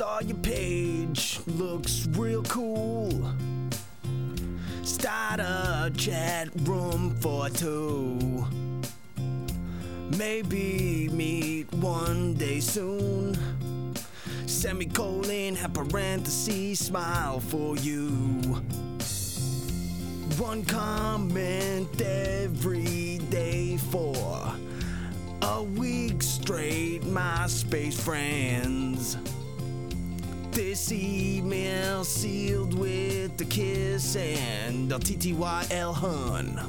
Saw your page, looks real cool. Start a chat room for two. Maybe meet one day soon. Semicolon, have parentheses, smile for you. One comment every day for a week straight, MySpace friends. This email sealed with a kiss and a TTYL hun.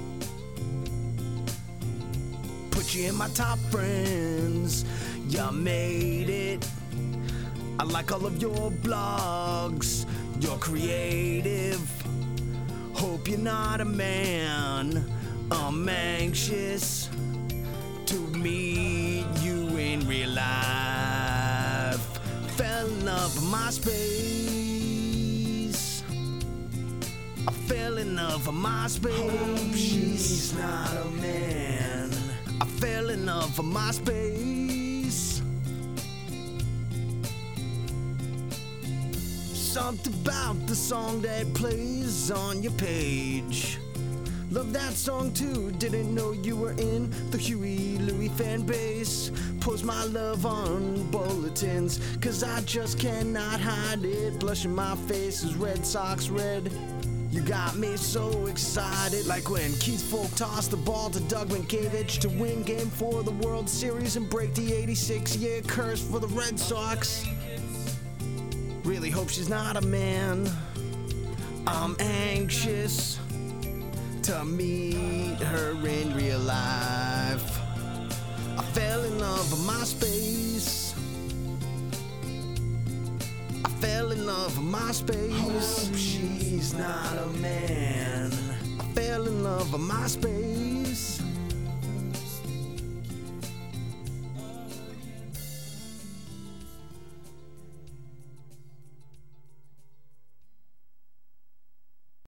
Put you in my top friends, you made it. I like all of your blogs, you're creative. Hope you're not a man, I'm anxious to meet you in real life. Fell in love with MySpace. I fell in love with MySpace. Hope she's not a man. I fell in love with MySpace. Something about the song that plays on your page. Love that song too, didn't know you were in the Huey Louie fan base. Post my love on bulletins, cause I just cannot hide it. Blushing my face is Red Sox red. You got me so excited, like when Keith Folk tossed the ball to Doug Minkiewicz to win Game 4 of the World Series and break the 86-year curse for the Red Sox. Really hope she's not a man. I'm anxious to meet her in real life. I fell in love with MySpace. I fell in love with MySpace. Hope she's not a man. I fell in love with MySpace.